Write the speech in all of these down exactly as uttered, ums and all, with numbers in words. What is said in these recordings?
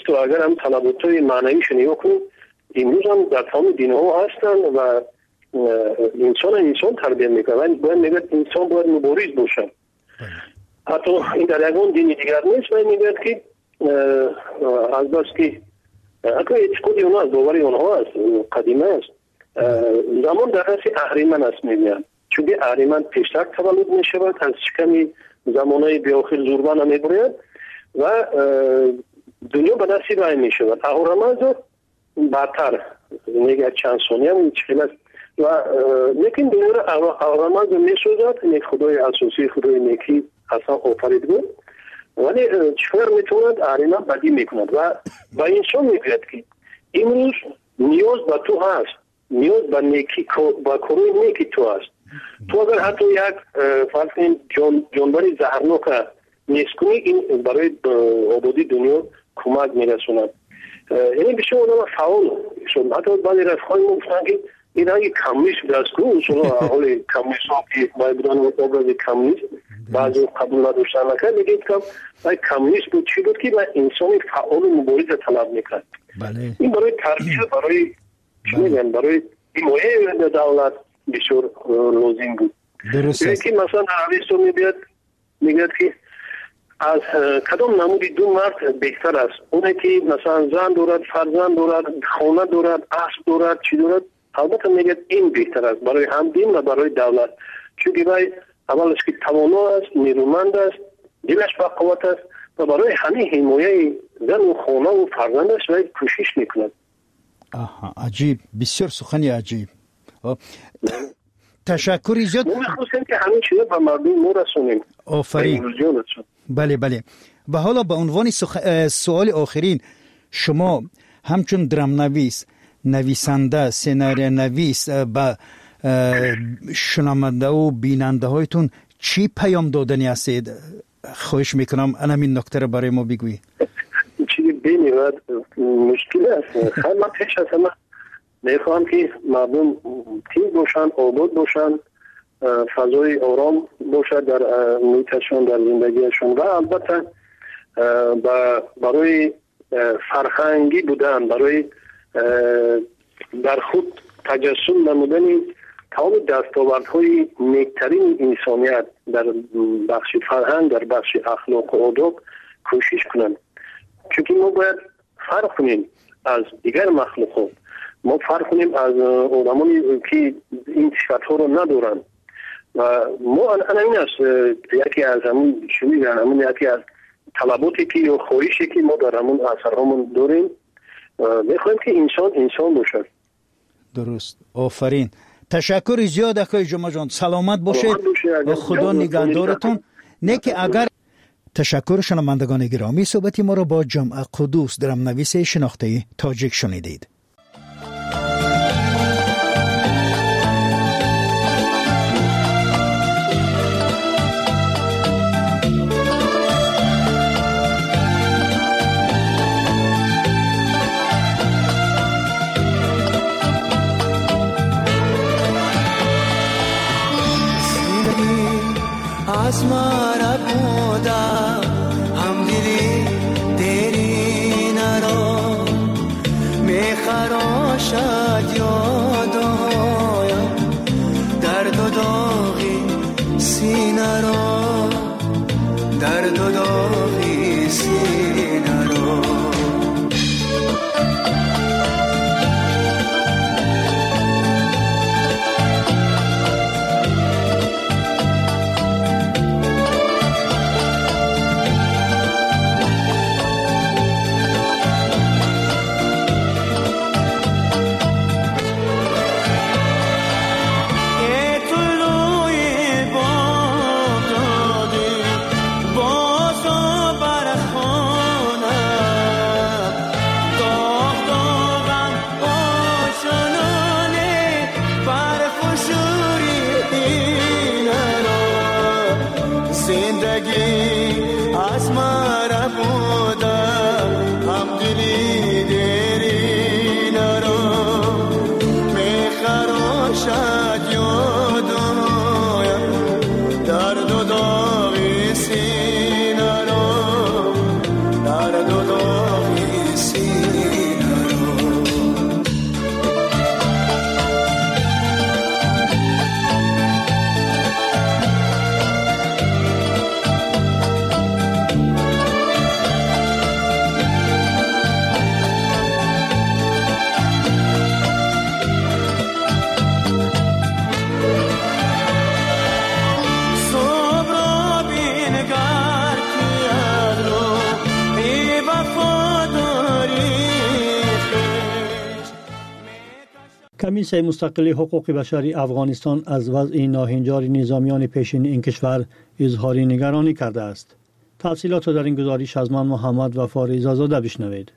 نیست. و اگر هم تناوب‌های معنویش نگاه کنیم امروز هم در تمام دین‌ها هستند و انسان انسان تربیت میکنه. باید میگه انسان باید مبارز باشه. حتی این در یگان دین دیگر نیست. باید میگه که از بس که اگر اعتقادی اونها از باوری اونها است قدیمه است زمان در دست اهریمن است میگن. چون اهریمن پیشتر تولد میشود از شکم زمانهای بیاخر زوربان هم میبرید و دنیا به دستی رای میشود. اهورامزد بدتر میگه چند ثانیه هم چیل است و لیکن دنیا اهورامزد میسوزد. یک خدای اساسی خدای نیکی اصلا آفرید بود ولی چطور میتوند اهریمن بدی میکند و با انسان میگوید که امروز نیاز به تو هست، نیاز به نیکی با کروی نیکی تو هست. تو اگر حتی یک فرض کنیم جان جانوری زهرناک نیست کنی این برای آبادی دنیا کمک میرسوند. یعنی بسیار آدم فعال شد. حتی بعضی رفقای ما گفتن که این اگه کمونیست دست کنه اصلا حال کمونیست ها که باید بودن ابراز کمونیست بعضی قبول نداشتن نکرد میگه که باید کمونیست بود چی بود که باید انسان فعال و مبارز طلب میکرد. این برای تربیت برای چی میگن برای حمایت دولت بسیار لازم بود. درست است. یکی مثلا عربستان میبید میگه که از کدام نمودی دو مرد بهتر است؟ اونه که مثلا زن دارد، فرزند دارد، خانه دارد، اسب دارد، چی دارد؟ البته میگه این بهتر است برای هم دین و برای دولت. چون که باید اولش که توانا است، نیرومند است، دلش با قوت است و برای همه حمایت زن و خانه و فرزندش باید کوشش میکند. آها عجیب، بسیار سخنی عجیب. تشکر زیاد. ما می‌خواستیم که همین چیزا به مردم ما رسونیم. آفرین. بله بله. و حالا به عنوان سخ... سوال آخرین شما همچون درام نویس، نویسنده، سناریو نویس به شنونده و بیننده هایتون چی پیام دادنی هستید؟ خواهش میکنم همین نکته رو برای ما بگویید. چیزی بینید مشکل است. خیلی من پیش از همه میخوام که مردم تیز باشن، آباد باشن، فضای آرام باشد در محیطشون، در زندگیشون و البته برای فرهنگی بودن، برای در خود تجسم نمودن تمام دستاوردهای نیکترین انسانیت در بخش فرهنگ، در بخش اخلاق و آداب کوشش کنند. چون ما باید فرق کنیم از دیگر مخلوقات. ما فرق کنیم از آدمانی که این صفت‌ها رو ندارن و ما الان این است یکی از همون چی میگن همون یکی از طلباتی که یا خواهشی که ما در همون اثرهامون داریم میخوایم که انسان انسان باشه. درست. آفرین. تشکر زیاد آقای جمعه جان. سلامت باشید و خدا نگهدارتون. نه که اگر تشکر شنوندگان گرامی، صحبتی ما را با جمعه قدوس درام نویس شناخته تاجیک شنیدید. आसमां बूंदा हम दिली तेरी नरो मैं खरोशा यादो होया दर्द दोगी सीना रो दर्द दोगी सीना रो کمیسیون مستقل حقوق بشری افغانستان از وضع ناهنجار نظامیان پیشین این کشور اظهار نگرانی کرده است. تفصیلات در این گزارش از من محمد وفا رضازاده بشنوید.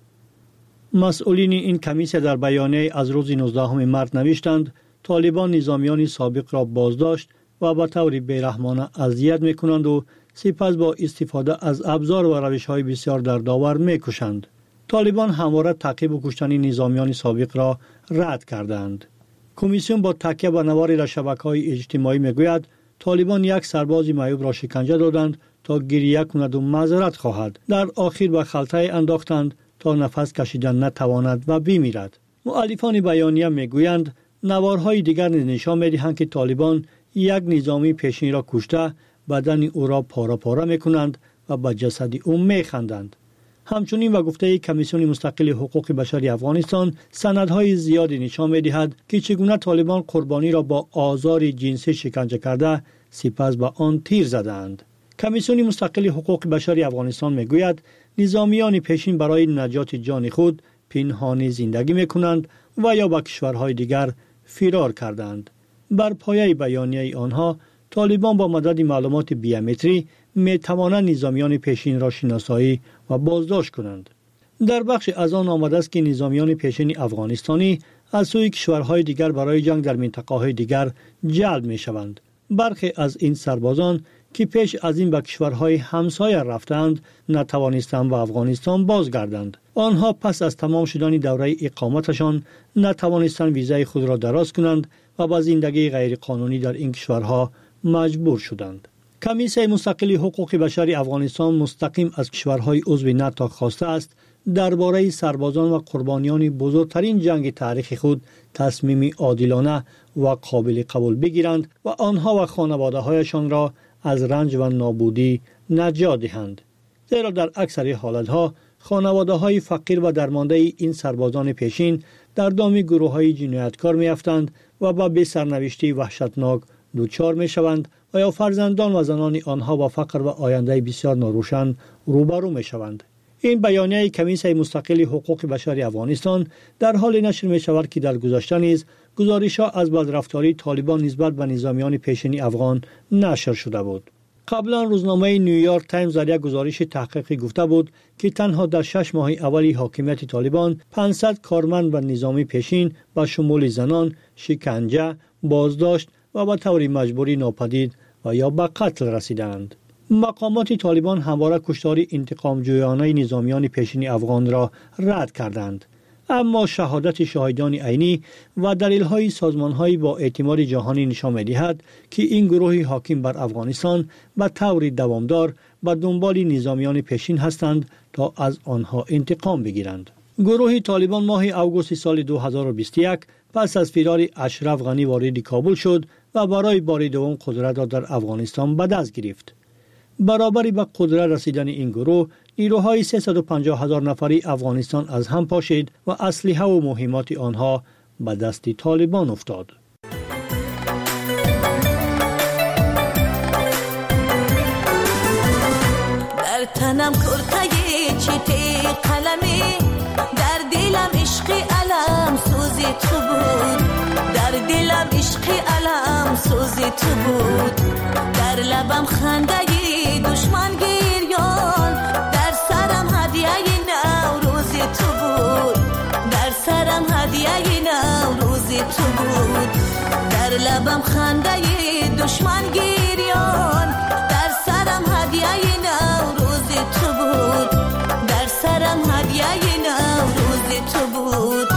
مسئولین این کمیسیون در بیانیه از روز نوزدهم مارس نوشتند طالبان نظامیان سابق را بازداشت و به طور بیرحمانه اذیت می‌کنند و سپس با استفاده از ابزار و روش‌های بسیار دردآور می‌کشند. طالبان همواره تعقیب و کشتن نظامیان سابق را رد کردند. کمیسیون با تکیه بر نوار شبکه‌های اجتماعی میگوید طالبان یک سرباز معیوب را شکنجه دادند تا گریه کند و معذرت خواهد. در آخر به خلطه انداختند تا نفس کشیدن نتواند و بمیرد. مؤلفان بیانیه میگویند نوارهای دیگر نشان می‌دهند که طالبان یک نظامی پیشین را کشته بدن او را پاره پاره می‌کنند و به جسد او می‌خندند. همچنین و گفته کمیسیون مستقل حقوق بشری افغانستان سندهای زیادی نشان می‌دهد که چگونه طالبان قربانی را با آزار جنسی شکنجه کرده سپس به آن تیر زدند. کمیسیون مستقل حقوق بشری افغانستان میگوید نظامیان پیشین برای نجات جان خود پنهانی زندگی می‌کنند و یا به کشورهای دیگر فرار کردند. بر پایه بیانیه آنها طالبان با مدد معلومات بیومتری می توانند نظامیان پیشین را شناسایی و بازداشت کنند. در بخش از آن آمده است که نظامیان پیشین افغانستانی از سوی کشورهای دیگر برای جنگ در منطقه‌های دیگر جلب می شوند. برخی از این سربازان که پیش از این به کشورهای همسایه رفتند نتوانستند به افغانستان بازگردند. آنها پس از تمام شدن دوره اقامتشان نتوانستند ویزای خود را دراز کنند و با زندگی غیر قانونی در این کشورها مجبور شدند. کمیسیون مستقل حقوق بشری افغانستان مستقیم از کشورهای عضو ناتو خواسته است درباره سربازان و قربانیان بزرگترین جنگ تاریخ خود تصمیم عادلانه و قابل قبول بگیرند و آنها و خانواده‌هایشان را از رنج و نابودی نجات دهند. زیرا در اکثر حالتها خانواده‌های فقیر و درمانده این سربازان پیشین در دام گروه‌های جنایتکار می‌افتند و با بی سرنوشتی وحشتناک دچار می‌شوند و یا فرزندان و زنان آنها با فقر و آینده بسیار ناروشن روبرو می‌شوند. این بیانیه کمیسیون مستقل حقوق بشری افغانستان در حال نشر می‌شود که در گذشته نیز گزارش‌ها از بدرفتاری طالبان نسبت به نظامیان پیشین افغان نشر شده بود. قبلا روزنامه نیویورک تایمز در یک گزارش تحقیقی گفته بود که تنها در شش ماه اولی حاکمیت طالبان پانصد کارمند و نظامی پیشین با شمول زنان شکنجه، بازداشت و به طور مجبوری ناپدید و یا به قتل رسیدند. مقامات طالبان همواره کشتار انتقام جویانه نظامیان پیشین افغان را رد کردند. اما شهادت شاهدان عینی و دلیل‌های سازمان‌های با اعتماد جهانی نشان می‌دهد که این گروه حاکم بر افغانستان به طور دوامدار به دنبال نظامیان پیشین هستند تا از آنها انتقام بگیرند. گروه طالبان ماه اوگوست سال دو هزار و بیست و یک پس از فرار اشرف غنی وارد کابل شد و برای بار دوم قدرت را در افغانستان به دست گرفت. برابری به قدرت رسیدن این گروه نیروهای سیصد و پنجاه هزار نفری افغانستان از هم پاشید و اسلحه و مهمات آنها به دست طالبان افتاد. در تنم کرتای چیتی قلمی، در دلم عشق علم سوزی تو بود، در دلم عشق علم سوزی تو بود، در لبم خنده دشمن گریان، در سرم هدیه نوروز تو بود، در سرم هدیه نوروز تو بود، در لبم خنده دشمن گریان، در سرم هدیه نوروز تو بود، در سرم هدیه نوروز تو بود.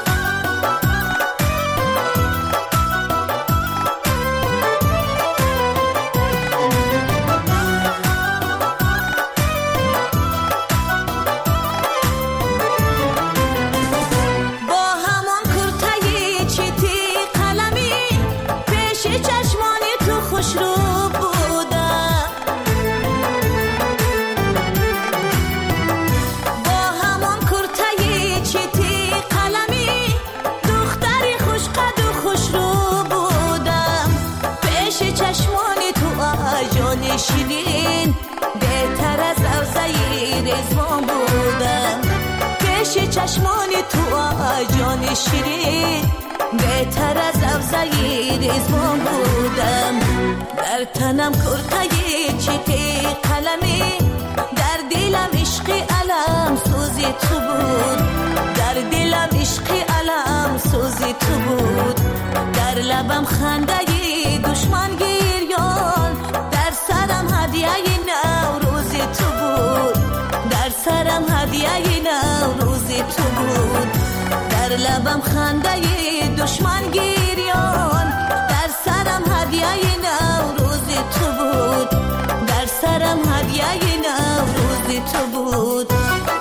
شیرین بهتر از روزای رزوان بودم، پیش چشمان تو جان شیرین بهتر از افزای ریزمان بودم در تنم کرتای چیتی قلمی در دلم عشقی علم سوزی تو بود در دلم عشقی علم سوزی تو بود در لبم خنده دشمن گریان در سرم هدیه نوروزی تو بود در سرم هدیه نوروزی تو بود در لبم خنده دشمن گریان در سرم هدیه نوروزی تو بود در سرم هدیه نوروزی تو بود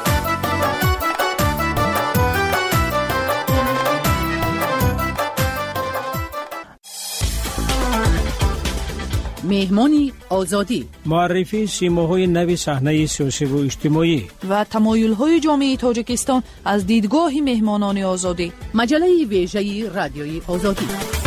مهمانی آزادی معرفی سیماهای نو صحنه سیاسی و اجتماعی و تمایل‌های جامعه تاجیکستان از دیدگاه مهمانان آزادی مجله ویژه رادیوی آزادی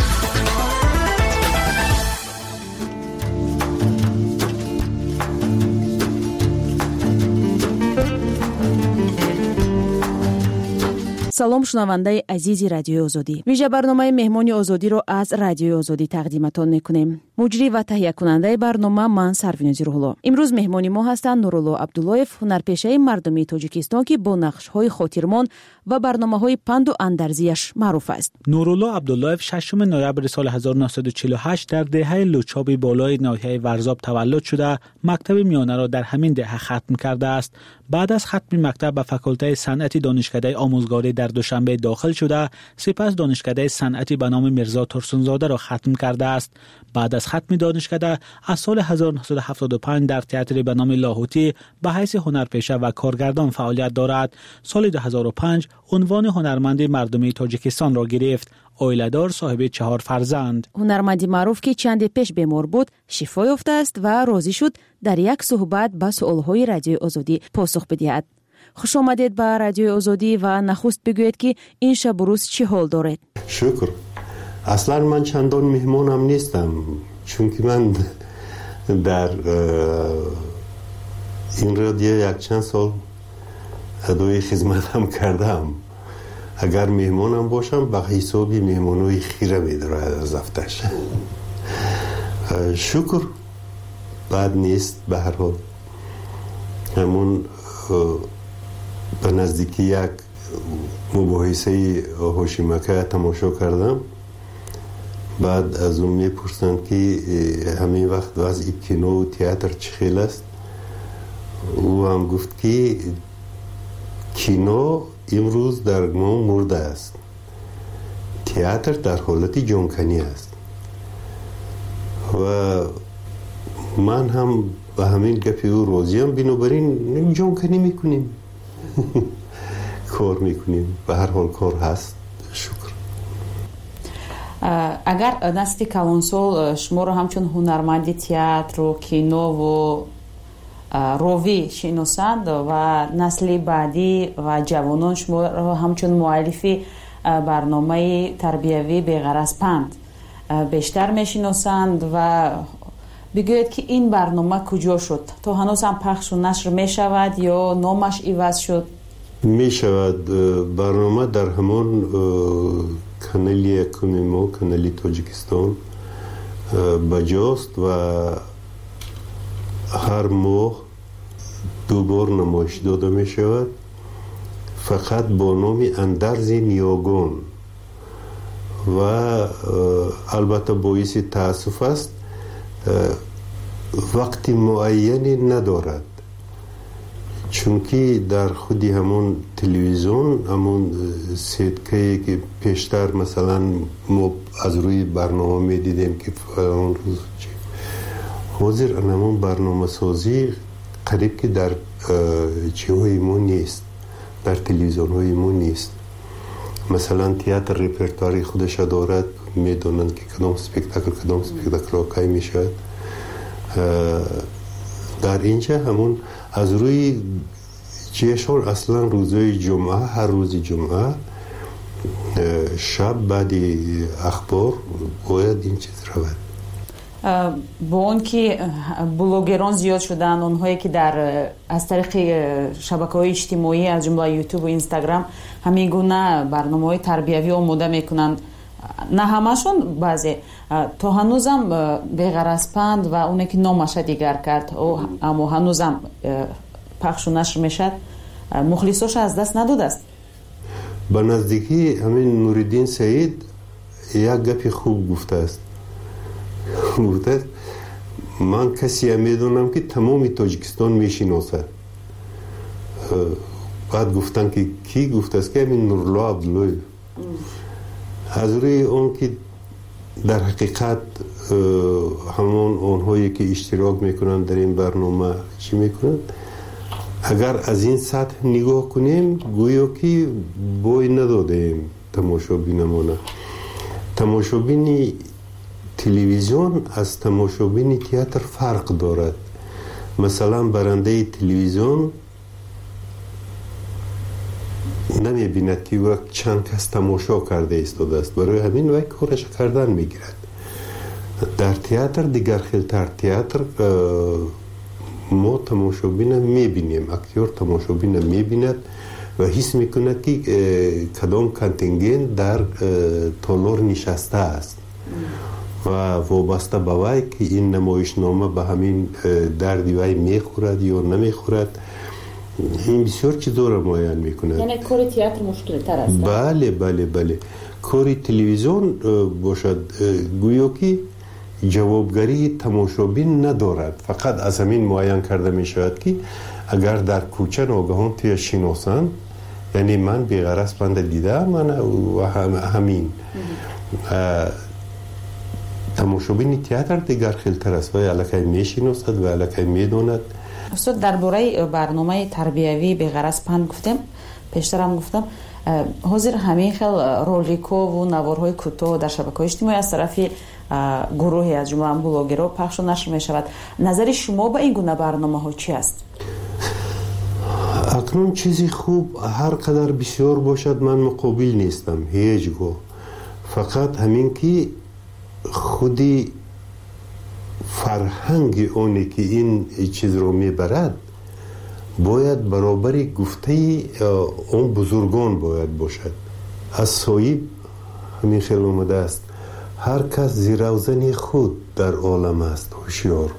салом шунавандаи азизи радиои озодӣ. вижа барномаи меҳмони озодиро аз радиои озодӣ тақдиматон мекунем. муҷрӣ ва таҳиякунандаи барнома ман Сарвинози Рӯҳулло. имрӯз меҳмони мо ҳастанд Нурулло Абдуллоев, ҳунарпешаи мардумии Тоҷикистон ки бо нақшҳои хотирмон ва барномаҳои панду андарзияш маъруф аст. Нурулло Абдуллоев шашум ноябри соли ҳазору наҳсаду чилу ҳашт дар деҳаи Лучоби болои ноҳияи Варзоб таваллуд шуда, мактаби миёнаро дар ҳамин деҳа хатм кардааст. баъд аз хатми мактаб ба факултаи санъати донишкадаи омӯзгорӣ дар Душанбе дохил шуда, сипас донишкадаи санъати ба номи Мирзо Турсунзодаро хатм кардааст. баъд аз хатми донишкада аз соли ҳазору наҳсаду ҳафтоду панҷ дар театри ба номи Лоҳутӣ ба ҳайси ҳунарпеша ва коргардон фаъолият дорад. соли ду ҳазору панҷ унвони ҳунарманди мардумии Тоҷикистонро гирифт. оиладор, соҳиби чаҳор фарзанд. ҳунарманди маъруф ки чанде пеш бемор буд, шифо ёфтааст ва розӣ шуд дар як суҳбат ба суолҳои радиои озодӣ посух бидиҳад. хуш омадед ба радиои озодӣ ва нахуст бигӯед ки ин шабу рӯз чӣ ҳол доред? шукр. аслан ман чандон меҳмонам нестам, чунки ман дар ин радио якчанд сол адои хизматам кардам. агар меҳмонам бошам ба ҳисоби меҳмонои хира медорад аз афташ. шукр, бад нест. ба ҳар ҳол ҳамон ба наздики як мубоҳисаи ҳошимака тамошо кардам. баъд аз он мепурсанд ки ҳамин вақт вазъи кинову театр чӣ хел аст. ӯ ҳам гуфт ки кино имрӯз дар мо мурдааст, театр дар ҳолати ҷонканӣ аст. ва ман ҳам ба ҳамин гапи ӯ розиам, бинобар ин ҷонканӣ мекунем, кор мекунем. ба ҳар ҳол кор ҳаст. шукр. агар насли калонсол шуморо ҳамчун ҳунарманди театру кинову рови шиносанд ва насли баъдӣ ва ҷавонон шуморо ҳамчун муаллифи барномаи тарбиявӣ беғараз панд бештар мешиносанд ва бигӯед ки ин барнома куҷо шуд? то ҳанӯз ҳам пахшу нашр мешавад ё номаш иваз шуд? мешавад. барнома дар ҳамон канали якуми мо, канали Тоҷикистон баҷост ва ҳар моҳ ду бор намоиш дода мешавад, фақат бо номи Андарзи Ниёгон. ва албатта боиси таассуф аст, вақти муайяне надорад, чунки дар худи ҳамон телевизион, ҳамон сеткае ки пештар масалан мо аз рӯи барнома медидем ки фалон рӯз ҳозир ҳамон барномасозӣ қариб ки дар ҷиҳои мо нест, дар телевизионҳои мо нест. масалан театр репертуари худаша дорад, медонанд ки кадом спектакл кадом спектакл кай мешавад. дар инҷа ҳамон аз рӯи ҷешон аслан рӯзои ҷумъа, ҳар рӯзи ҷумъа шаб баъди ахбор бояд ин чиз равад. бо он ки блогерон зиёд шуданд, онҳое ки дар аз тариқи шабакаҳои иҷтимоӣ аз ҷумла ютуб ва инстаграм ҳамин гуна барномаҳои тарбиявӣ омода мекунанд, نه همشون بعضی تو هنوزم بغرضپند و اونه که نامش دیگر کرد اما هنوزم پخش و نشر میشد مخلصاش از دست نداده است. به نزدیکی همین نوریدین سعید یک گپی خوب گفته است. گفته است من کسی میدونم که تمام تاجیکستان میشناسد. بعد گفتن که کی؟ گفته است که همین نورالله عبداللویف. از روی اون که در حقیقت همون اونهایی که اشتراک میکنن در این برنامه چی میکنن، اگر از این سطح نگاه کنیم گویا که بوی ندادیم تماشابینمونه. تماشابین تلویزیون از تماشابین تئاتر فرق دارد. مثلا برنده تلویزیون نمی بیند که وقت چند کس تماشا کرده ایستاده است، برای همین وقت کارش کردن میگیرد. در تئاتر دیگر خیلتر تئاتر ما تماشابین میبینیم، اکتور تماشابین میبیند و حس میکند که کدام کانتینگنت در تالار نشسته است و وابسته به وی که این نمایشنامه به همین دردی وی میخورد یا نمیخورد. این بسیار چیزا را معین میکند. یعنی کار تئاتر مشکل تر است. بله بله بله. کار تلویزیون باشد گویا که جوابگری تماشابین ندارد، فقط از همین معین کرده می شود که اگر در کوچه ناگهان توی شناسان، یعنی من بی‌غرض بنده دیده من و هم همین تماشابین تئاتر دیگر خیلتر است و الکی می شناسد و الکی می داند. استاد درباره برنامه تربیوی بی‌غرض پند گفتم، پیشتر هم گفتم حاضر همین خیل رولیکو و نوارهای کوتاه در شبکه‌های اجتماعی از طرف گروهی از جمله بلاگرها پخش و نشر می شود. نظر شما به این گونه برنامه ها چی است؟ اکنون چیزی خوب هر قدر بسیار باشد من مقابل نیستم هیچگاه، فقط همین که خودی فرهنگ اونی که این چیز رو میبرد باید برابری گفته اون بزرگان باید باشد. از صاحب همین خیلی اومده است هر کس زیروزن خود در عالم است هوشیار،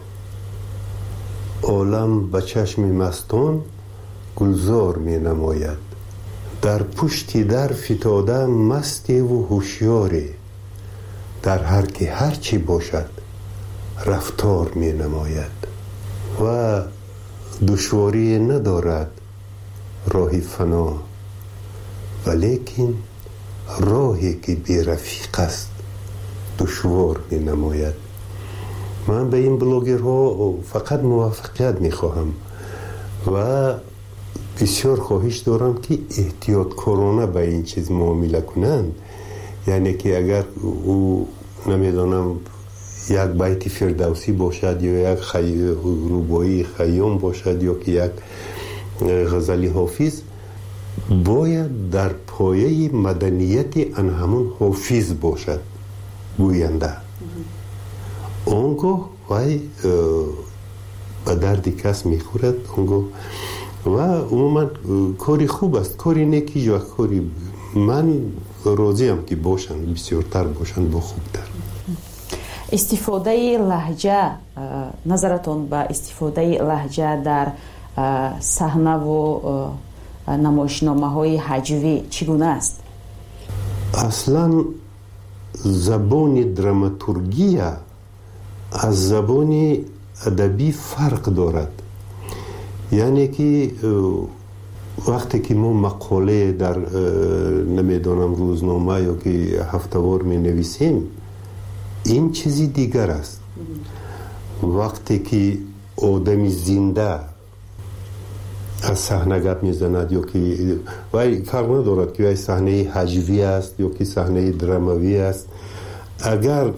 عالم به چشم مستان گلزار می نماید، در پشتی در فتاده مستی و هوشیاری، در هر که هر چی باشد رفتار می نماید و دشواری ندارد راه فنا، ولیکن راهی که بی رفیق است دشوار می نماید. من به این بلاگرها فقط موفقیت می خواهم و بسیار خواهش دارم که احتیاط کارانه به این چیز معامله کنند. یعنی که اگر او نمیدانم یک بیت فردوسی باشد یا یک خی... روبایی خیام باشد یا که یک غزلی حافظ، باید در پایه مدنیت ان همون حافظ باشد گوینده. اونگاه وی به درد کس میخورد اونگاه و عموما کاری خوب است، کاری نیکی یا کاری من راضیم که باشند بسیارتر باشند با خوبتر. استفاده لهجه، نظرتون به استفاده لهجه در صحنه و نمایشنامه های هجوی چگونه است؟ اصلا زبان دراماتورگی از زبان ادبی فرق دارد. یعنی که وقتی که ما مقاله در نمیدانم روزنامه یا که هفته‌وار می نویسیم این چیزی دیگر است. وقتی که آدمی زنده از صحنه گپ میزند یا که وای فرق ندارد که وای صحنه هجوی است یا که صحنه دراموی است، اگر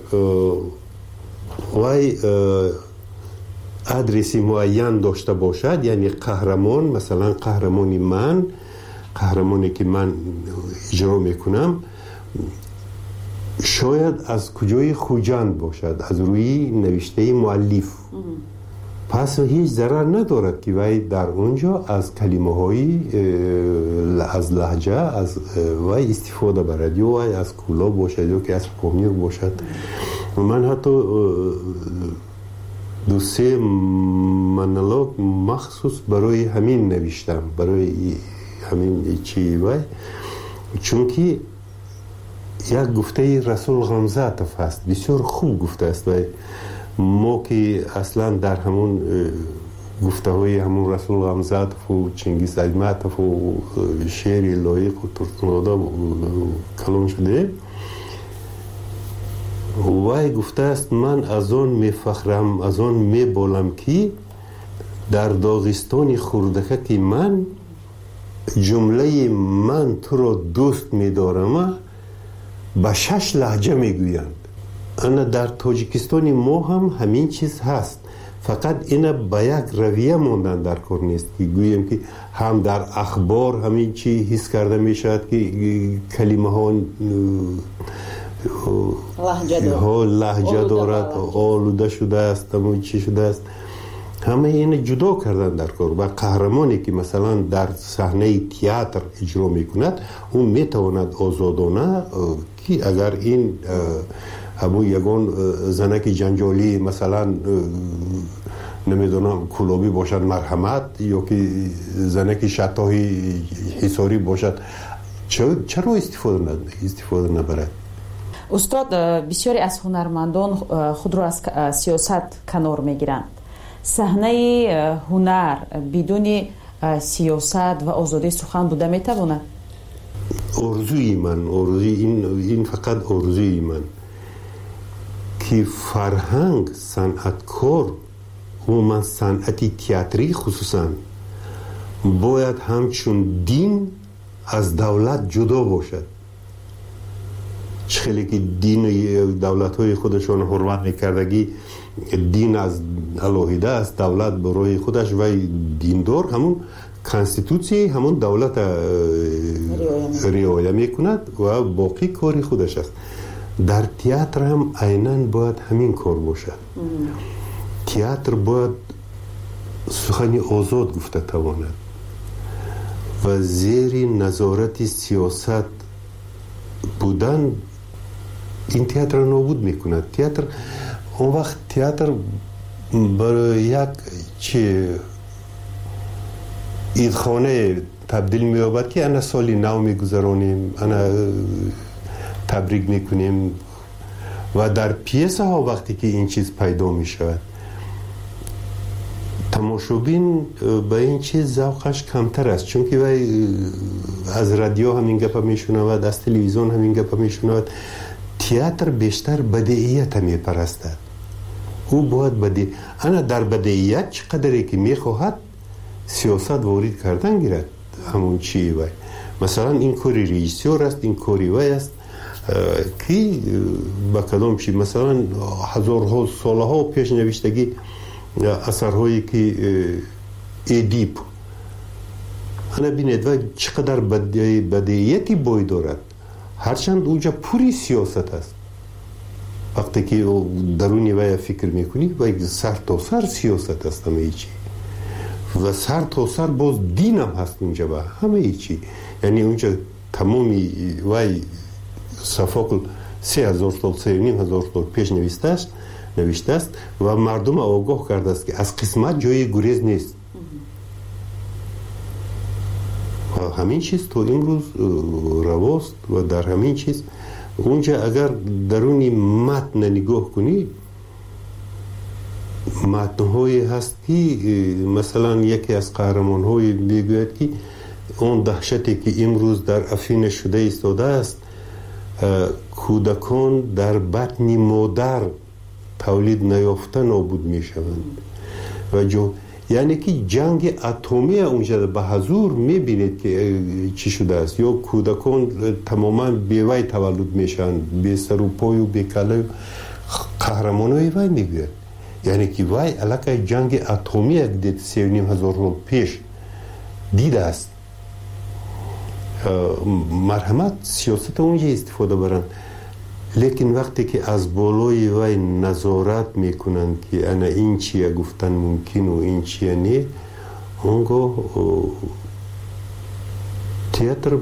وای ادرسی معین داشته باشد، یعنی قهرمان، مثلا قهرمانی من قهرمانی که من اجرا میکنم شاید از کجای خوجند باشد، از روی نوشته مؤلف پس هیچ ضرر ندارد که وای در اونجا از کلمه های از لهجه از وای استفاده برد یا وای از کولا باشد یا که از پامیر باشد. من حتی دو سه منالوگ مخصوص برای همین نوشتم، برای همین چی وای، چون که یک گفته رسول غمزاتف هست، بسیار خوب گفته است. وای ما که اصلا در همون گفته های همون رسول غمزاتف و چنگیز ایتماتف و شعر لایق و ترتنادا کلام شده، وای گفته است من از آن می فخرم، از آن می بالم که در داغستان خردکه که من جمله من تو را دوست می دارم به شش لهجه می گویند. انا در تاجیکستان ما هم همین چیز هست، فقط اینا به یک رویه موندن در کار نیست که گویم که هم در اخبار همین چی حس کرده می شود که کلمه ها ها لهجه دارد، آلوده شده است، همون چی شده است، همه این جدا کردن در کار. و قهرمانی که مثلا در صحنه تئاتر اجرا میکند اون میتواند آزادانه که اگر این همون یگان زنک جنجالی مثلا نمیدونم کلابی باشد مرحمت، یا که زنک شتاهی حساری باشد، چرا استفاده ند استفاده نبرد؟ استاد، بسیاری از هنرمندان خود را از سیاست کنار میگیرند. صحنه هنر بدون سیاست و آزادی سخن بوده میتواند؟ آرزوی من، آرزوی این این فقط آرزوی من که فرهنگ، صنعتکار و من صنعتی تئاتری خصوصا باید همچون دین از دولت جدا باشد. خیلی که دین دولت های خودشان حرمت میکردگی دین از علاهیده است، دولت برای خودش و دیندار همون کانستیتوسی همون دولت رعایت میکند و باقی کاری خودش است. در تئاتر هم عیناً باید همین کار باشد. تئاتر باید سخنی آزاد گفته تواند و زیر نظارت سیاست بودن این تئاتر را نابود میکند. تئاتر اون وقت تئاتر برای یک چه ایدخانه تبدیل می‌یابد که انا سالی نو میگذرانیم، انا تبریک میکنیم و در پیسه ها وقتی که این چیز پیدا میشود تماشابین به این چیز ذوقش کمتر است، چون که وای از رادیو همین گپ میشنود، از تلویزیون همین گپ میشنود. تئاتر بیشتر بدیهیت میپرستد، او باید بدی انا در بدیهیت چقدری که میخواهد سیاست وارد کردن گیرد. همون چی وای مثلا این کاری رئیسیور است، این کاری وای است که با کدام چی مثلا هزارها سالها پیش نوشتگی اثرهایی که ادیب انا بینید و چقدر بدیهیتی بای دارد، هرچند اونجا پوری سیاست است. وقتی که درونی وای فکر میکنی وای سر تا سر سیاست است همه چی و سر تا سر باز دینم هست اونجا و همه چی. یعنی اونجا تمامی وای صفاقل سه هزار سال سه نیم هزار سال پیش نوشته است نوشته است و مردم آگاه کرده است که از قسمت جای گریز نیست. و همین چیز تو امروز رواست و در همین چیز اونجا اگر درونی متن نگاه کنی متن‌هایی هست که مثلا یکی از قهرمان‌های میگوید که اون دهشتی که امروز در افین شده ایستاده است کودکان در بطن مادر تولید نیافته نابود میشوند و جو یعنی که جنگ اتمی اونجا به حضور میبینید که چی شده است، یا کودکان تماما بیوی تولد میشن، بی سر و پای و بی کله. قهرمانای وای میگوید یعنی که وای علاقه جنگ اتمی یک دید سی و نیم هزار سال پیش دیده است. مرحمت سیاست اونجا استفاده برن. لیکن وقتی که از بالای وی نظارت میکنند که انا این چیه گفتن ممکن و این چیه نه، اونگاه تئاتر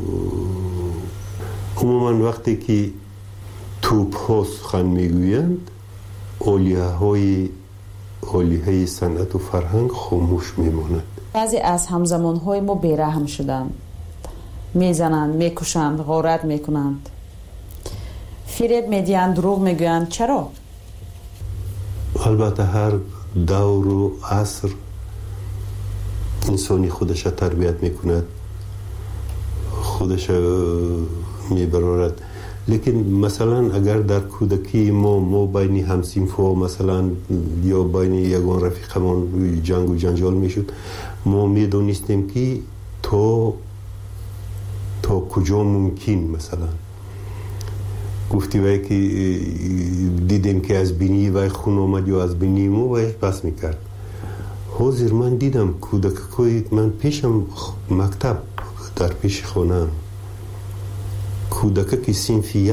عموما وقتی که توپ ها سخن میگویند اولیه های اولیه های صنعت و فرهنگ خاموش میماند. بعضی از همزمان های ما بیرحم شدند، میزنند، میکشند، غارت میکنند، فریب میدیند، دروغ میگویند. چرا؟ البته هر دور و عصر انسانی خودش تربیت میکند، خودش میبرارد. لیکن مثلا اگر در کودکی ما ما بین همسینفا مثلا یا بین یگان رفیقمان جنگ و جنجال میشد، ما میدونستیم که تا تا کجا ممکن مثلا گفتی وای که دیدیم که از بینی وای خون آمد یا از بینی ما وای بس میکرد. حاضر من دیدم کودکای من پیشم مکتب در پیش خانم کودک که صنف یک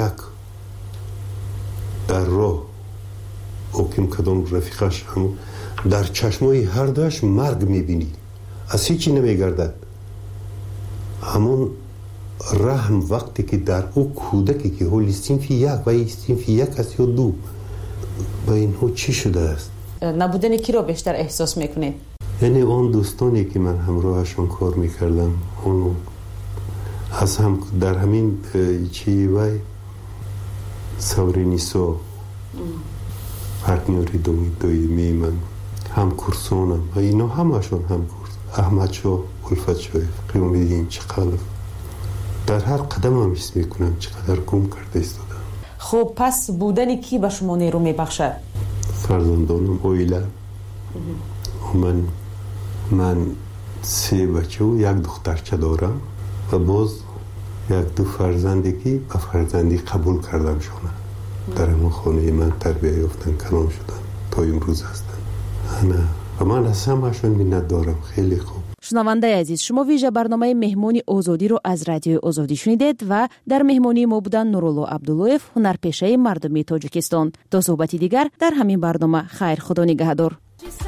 در راه اوکیم کدام رفیقش هم در چشمای هر دوش مرگ میبینی، از هیچی نمیگردد. همون رحم وقتی که در او کودکی که هولی صنف یک و این صنف یک است یا دو و اینها چی شده است؟ نبودن کی رو بیشتر احساس میکنید؟ یعنی اون دوستانی که من همراهشون کار میکردم اونو از هم در همین چی وای سوری نیسو پارتنری دومی دویمی من هم کورسونم و اینا همشون هم کورس احمد شو الفت شوی قیومیدین چقدر در هر قدم هم حس میکنم چقدر گم کرده ایستادم. خب پس بودن کی به شما نیرو میبخشد؟ فرزندانم اویلا من من سه بچه و یک دخترچه دارم و باز یک دو فرزندی که به فرزندی قبول کردم شونه در همون خانه من تربیه یافتن کلام شدن تا امروز هستن. انا و من از همشون منت دارم. خیلی خوب. شنونده عزیز، شما ویژه برنامه مهمانی آزادی رو از رادیو آزادی شنیدید و در مهمانی ما بودن نورالله عبداللویف، هنرپیشه مردمی تاجیکستان. تا صحبتی دیگر در همین برنامه. خیر، خدا نگهدار.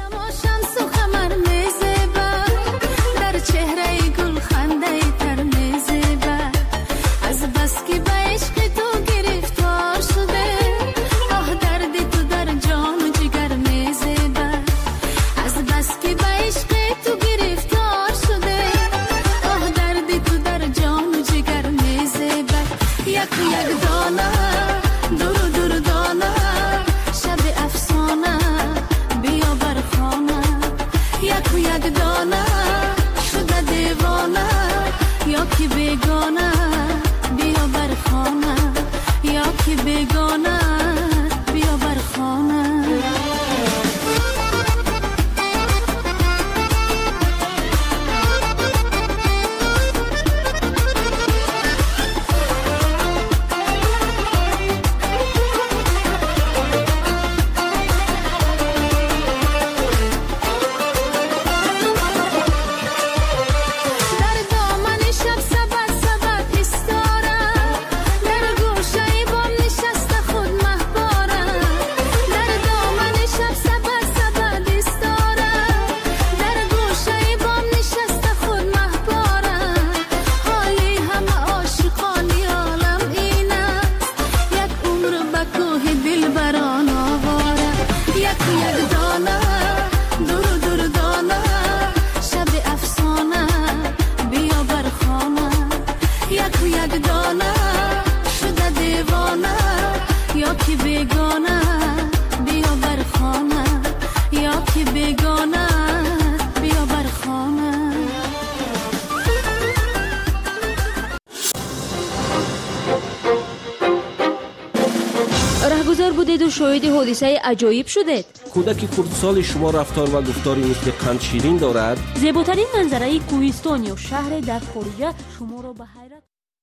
رهگذر بودید و شاهد حادثه عجایب شدید. کودک خردسال شما رفتار و گفتاری مثل قند شیرین دارد. زیباترین منظره کوهستان یا شهر در خارج شما را به حیرت